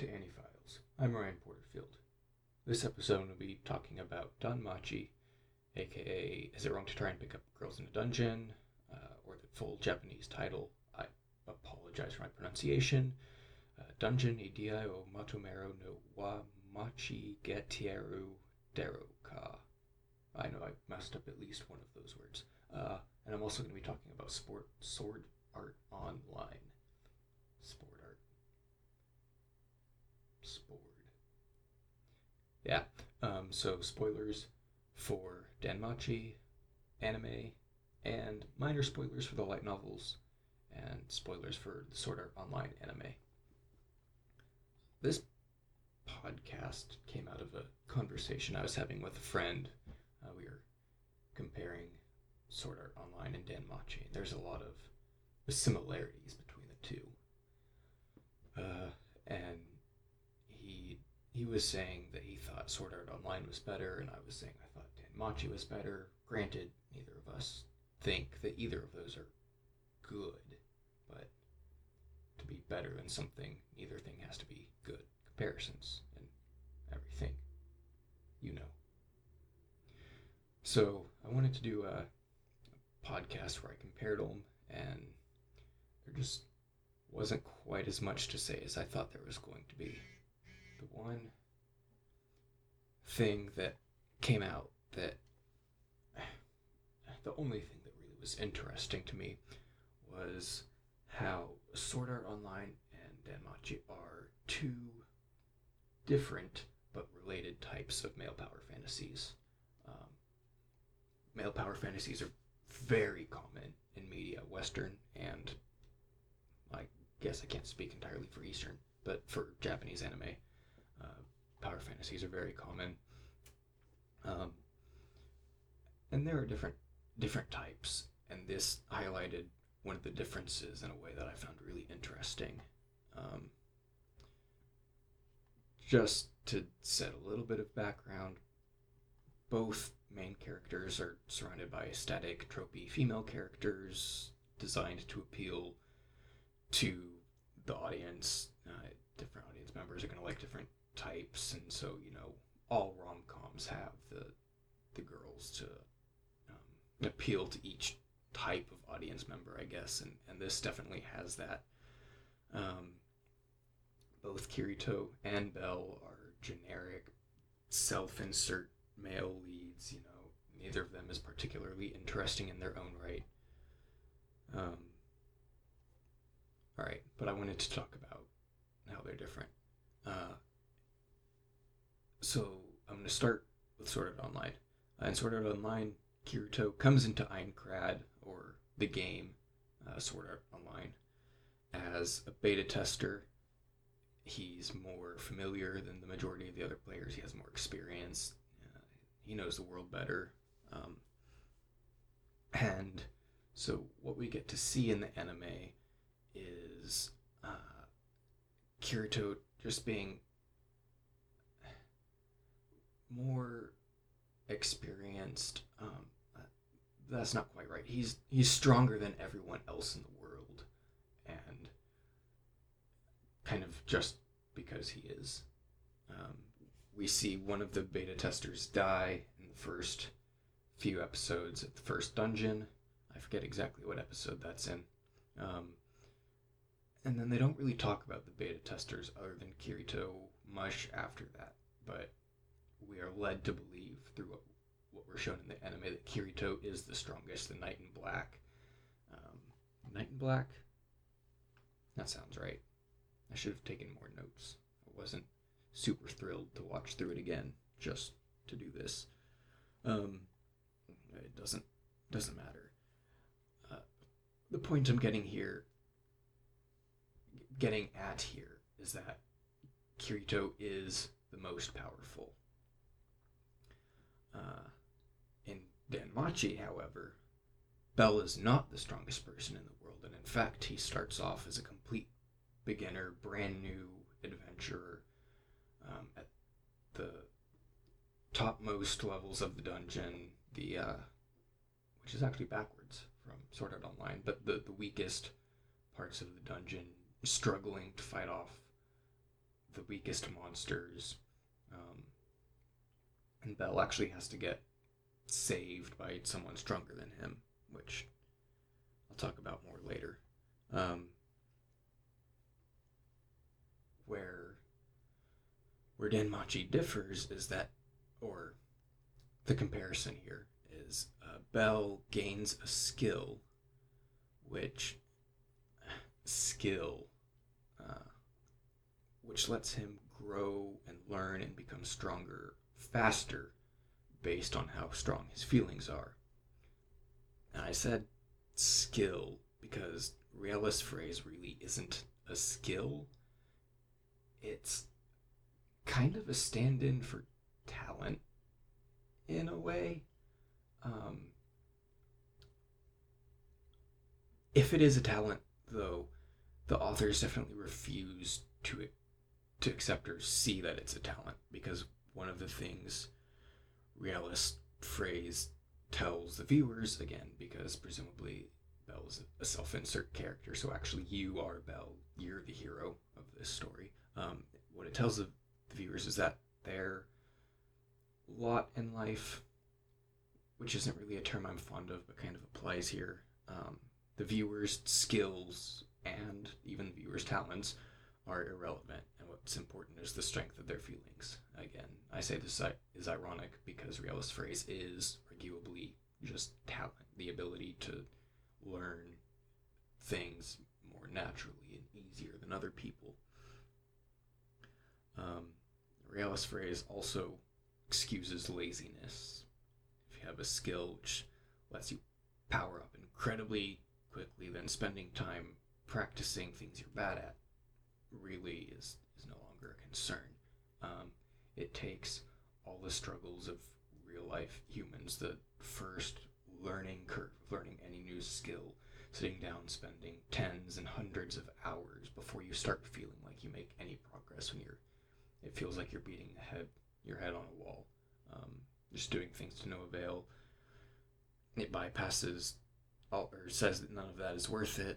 to Annie-Files. I'm Ryan Porterfield. This episode will be talking about Danmachi, aka Is It Wrong to Try and Pick Up Girls in a Dungeon, or the full Japanese title, I apologize for my pronunciation, Dungeon Idai o Matomero no wa Machi Getieru Deroka. I know I messed up at least one of those words. And I'm also going to be talking about Sword Art Online. Yeah, so spoilers for Danmachi, anime, and minor spoilers for the light novels, and spoilers for the Sword Art Online anime. This podcast came out of a conversation I was having with a friend. We were comparing Sword Art Online and Danmachi, and there's a lot of similarities between the two. And he was saying that he thought Sword Art Online was better, and I was saying I thought Danmachi was better. Granted, neither of us think that either of those are good, but to be better than something, neither thing has to be good. Comparisons and everything, you know. So I wanted to do a podcast where I compared them, and there just wasn't quite as much to say as I thought there was going to be. The one thing that came out that the only thing that really was interesting to me was how Sword Art Online and Danmachi are two different but related types of male power fantasies. Male power fantasies are very common in media, Western, and I guess I can't speak entirely for Eastern, but for Japanese anime, power fantasies are very common. And there are different types, and this highlighted one of the differences in a way that I found really interesting. Just to set a little bit of background, both main characters are surrounded by static, tropey female characters designed to appeal to the audience. Different audience members are going to like different types, and so, all rom-coms have the girls to appeal to each type of audience member, I guess, and this definitely has that. Both Kirito and Belle are generic, self-insert male leads, neither of them is particularly interesting in their own right. Alright, but I wanted to talk about how they're different. So I'm going to start with Sword Art Online. In Sword Art Online, Kirito comes into Aincrad, or the game, Sword Art Online, as a beta tester. He's more familiar than the majority of the other players. He has more experience. He knows the world better. And so what we get to see in the anime is Kirito just being more experienced. That's not quite right. He's stronger than everyone else in the world, and kind of just because he is. We see one of the beta testers die in the first few episodes of the first dungeon. I forget exactly what episode that's in. And then they don't really talk about the beta testers other than Kirito much after that, but we are led to believe through what we're shown in the anime that Kirito is the strongest, the Knight in Black. Knight in Black? That sounds right. I should have taken more notes. I wasn't super thrilled to watch through it again just to do this. It doesn't matter. The point I'm getting at here is that Kirito is the most powerful. In Danmachi, however, Belle is not the strongest person in the world, and in fact, he starts off as a complete beginner, brand new adventurer at the topmost levels of the dungeon, which is actually backwards from Sword Art Online, but the weakest parts of the dungeon, struggling to fight off the the weakest monsters. And Bell actually has to get saved by someone stronger than him, which I'll talk about more later. Where Danmachi differs is that, or the comparison here is, Bell gains a skill, which lets him grow and learn and become stronger faster based on how strong his feelings are. And I said skill because Realis phrase really isn't a skill. It's kind of a stand-in for talent in a way. If it is a talent, though, the authors definitely refuse to accept or see that it's a talent, because one of the things Realis phrase tells the viewers, again, because presumably Bell is a self-insert character, so actually you are Bell, you're the hero of this story. What it tells the viewers is that their lot in life, which isn't really a term I'm fond of, but kind of applies here, the viewers' skills and even the viewers' talents are irrelevant, and what's important is the strength of their feelings. Again, I say this is ironic because Realis phrase is arguably just talent, the ability to learn things more naturally and easier than other people. Realis phrase also excuses laziness. If you have a skill which lets you power up incredibly quickly, then spending time practicing things you're bad at really is no longer a concern. It takes all the struggles of real life humans, the first learning curve of learning any new skill, sitting down, spending tens and hundreds of hours before you start feeling like you make any progress, when it feels like you're beating your head on a wall, just doing things to no avail. It bypasses all, or says that none of that is worth it.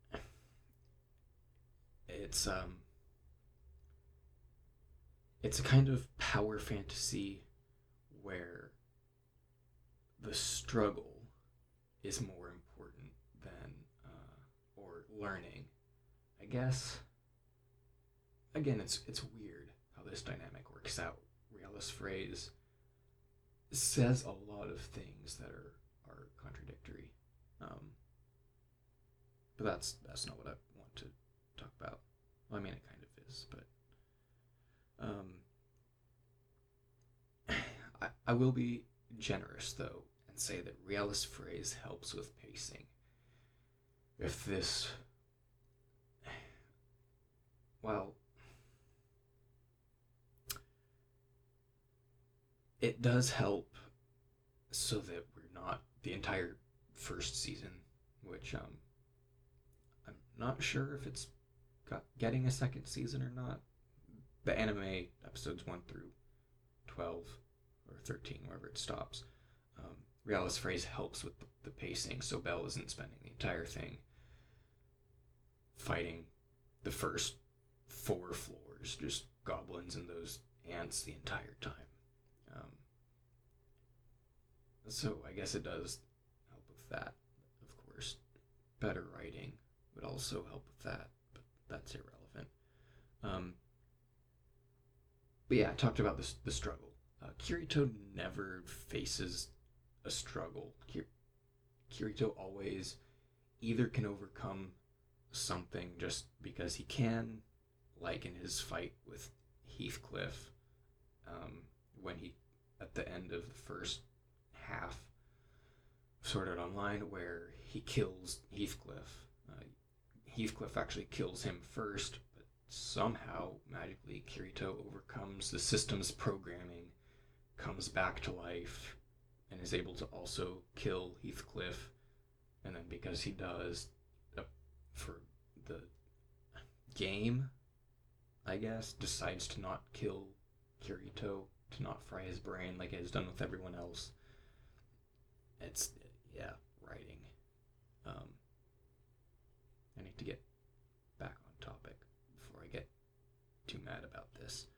It's a kind of power fantasy where the struggle is more important than or learning, I guess. Again, it's weird how this dynamic works out. Realis phrase says a lot of things that are contradictory, but that's not what I want to talk about. Well, I mean, it kind of is, but I will be generous, though, and say that Realis phrase helps with pacing. If this... Well, it does help so that we're not... The entire first season, which I'm not sure if it's getting a second season or not. The anime episodes 1 through 12 or 13, wherever it stops. Realis phrase helps with the pacing, so Bell isn't spending the entire thing fighting the first 4 floors, just goblins and those ants the entire time. So I guess it does help with that, of course. Better writing would also help with that, but that's irrelevant. But yeah, I talked about the struggle. Kirito never faces a struggle. Kirito always either can overcome something just because he can, like in his fight with Heathcliff, when he, at the end of the first half, Sword Art Online, where he kills Heathcliff. Heathcliff actually kills him first, but somehow, magically, Kirito overcomes the system's programming, comes back to life, and is able to also kill Heathcliff. And then because he does, for the game, I guess, decides to not kill Kirito, to not fry his brain like it has done with everyone else. It's, yeah, writing. I need to get back on topic before I get too mad about this.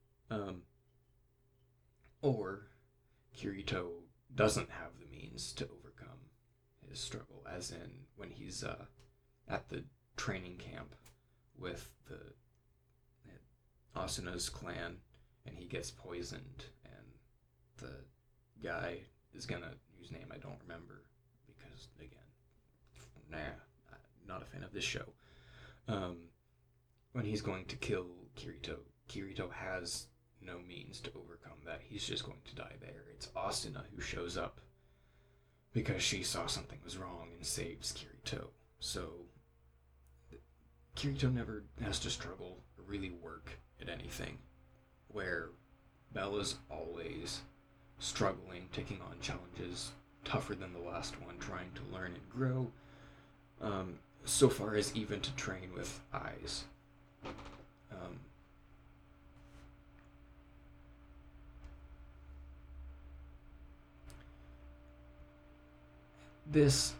Or Kirito doesn't have the means to overcome his struggle, as in when he's at the training camp with the Asuna's clan, and he gets poisoned, and the guy is gonna, whose name I don't remember, because, again, not a fan of this show. When he's going to kill Kirito has no means to overcome that. He's just going to die there. It's Asuna who shows up because she saw something was wrong and saves Kirito. So Kirito never has to struggle or really work at anything, where Bella's always struggling, taking on challenges tougher than the last one, trying to learn and grow, so far as even to train with eyes. This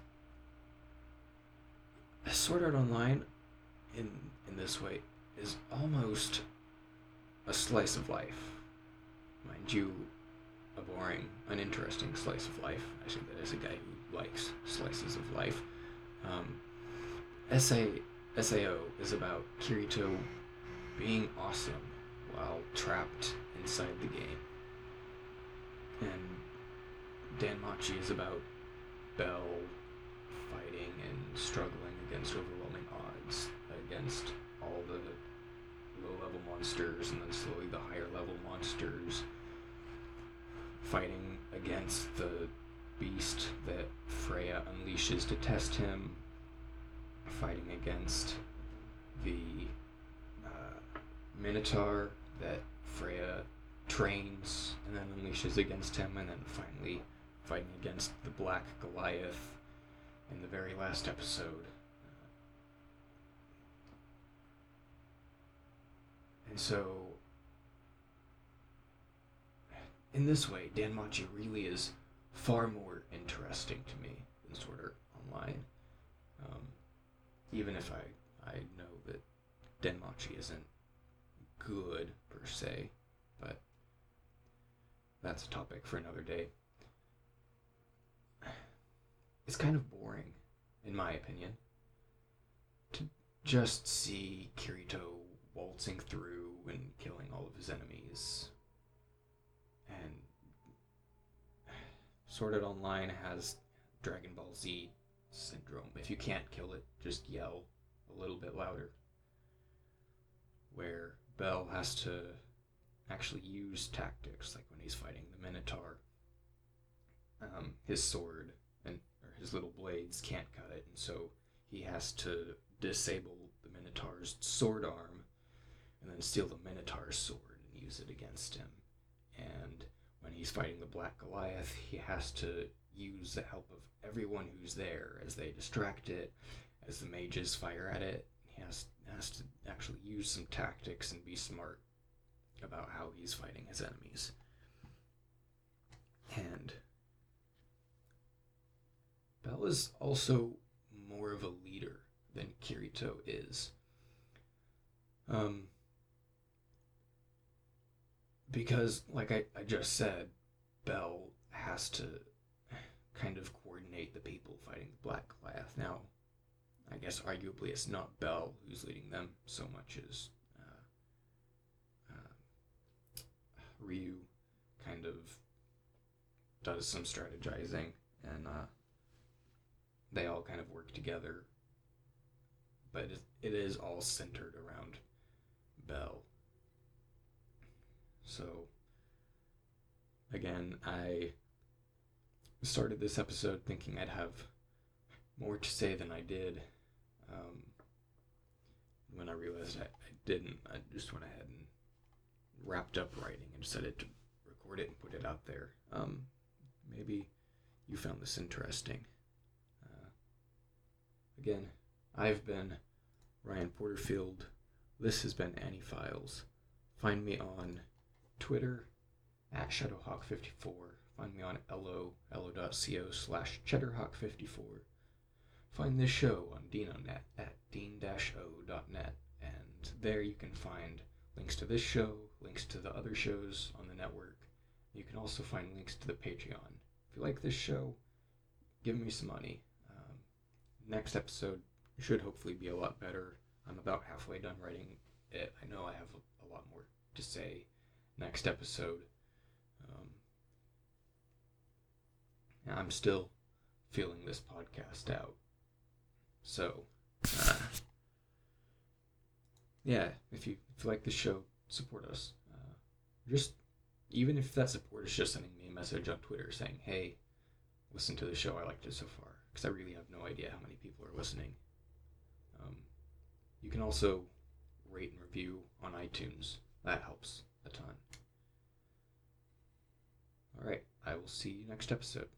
Sword Art Online, in this way, is almost a slice of life. Mind you, a boring, uninteresting slice of life. I say that as a guy who likes slices of life. SAO is about Kirito being awesome while trapped inside the game. And Danmachi is about Bell fighting and struggling against overwhelming odds, against all the low-level monsters and then slowly the higher-level monsters, fighting against the beast that Freya unleashes to test him, fighting against the Minotaur that Freya trains and then unleashes against him, and then finally fighting against the Black Goliath in the very last episode. And so, in this way, Danmachi really is far more interesting to me than Sword Art Online. Even if I know that Danmachi isn't good per se, but that's a topic for another day. It's kind of boring, in my opinion, to just see Kirito waltzing through and killing all of his enemies. And Sword Art Online has Dragon Ball Z syndrome. If you can't kill it, just yell a little bit louder. Where Bell has to actually use tactics, like when he's fighting the Minotaur. His sword or his little blades can't cut it, and so he has to disable the Minotaur's sword arm and then steal the Minotaur's sword and use it against him. And when he's fighting the Black Goliath, he has to use the help of everyone who's there as they distract it, as the mages fire at it. He has to actually use some tactics and be smart about how he's fighting his enemies. And Bell is also more of a leader than Kirito is. Because, like I just said, Bell has to kind of coordinate the people fighting the Black Goliath. Now, I guess arguably it's not Bell who's leading them so much as Ryu kind of does some strategizing, and they all kind of work together. But it is all centered around Bell. So, again, I started this episode thinking I'd have more to say than I did. When I realized I didn't, I just went ahead and wrapped up writing and decided to record it and put it out there. Maybe you found this interesting. Again, I've been Ryan Porterfield. This has been Annie Files. Find me on Twitter at Shadowhawk54. Find me on lo.co/cheddarhawk54. Find this show on DeanOnet at dean-o.net, and there you can find links to this show, links to the other shows on the network. You can also find links to the Patreon. If you like this show, give me some money. Next episode should hopefully be a lot better. I'm about halfway done writing it. I know I have a lot more to say next episode. I'm still feeling this podcast out. So, yeah, if you like the show, support us. Just, even if that support is just sending me a message on Twitter saying, hey, listen to the show, I liked it so far. Because I really have no idea how many people are listening. You can also rate and review on iTunes. That helps a ton. Alright, I will see you next episode.